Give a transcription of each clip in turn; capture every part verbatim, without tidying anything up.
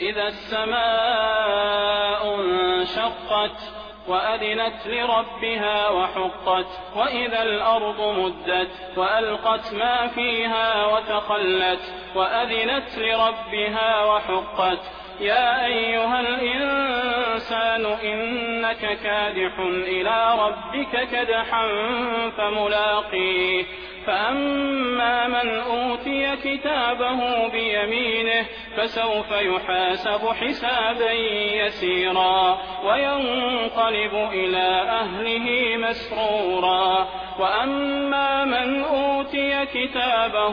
إذا السماء انشقت وأذنت لربها وحقت وإذا الأرض مدت وألقت ما فيها وتخلت وأذنت لربها وحقت يا أيها الإنسان إنك كادح إلى ربك كدحا فملاقيه فأما من أوتي كتابه بيمينه فسوف يحاسب حسابا يسيرا وينقلب إلى أهله مسرورا وأما من أوتي كتابه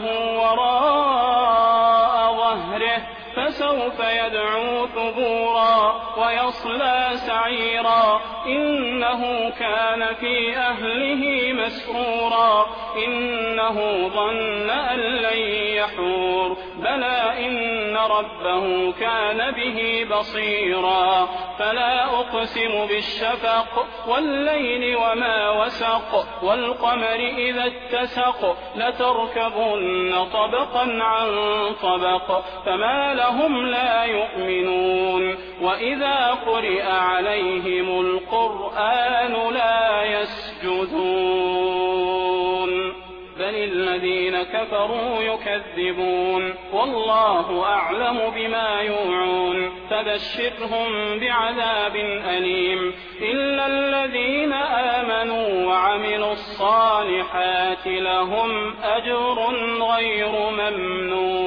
وراء ظهره فسوف يدعو ثبورا ويصلى سعيرا إنه كان في أهله مسرورا إنه ظن أن لن يحور بلى إن ربه كان به بصيرا فلا أقسم بالشفق والليل وما وسق والقمر إذا اتسق لتركبن طبقا عن طبق فما لهم لا يؤمنون وإذا قرئ عليهم القرآن لا يسجدون بل الذين كفروا يكذبون والله أعلم بما يوعون فبشرهم بعذاب أليم إلا الذين آمنوا وعملوا الصالحات لهم أجر غير ممنون.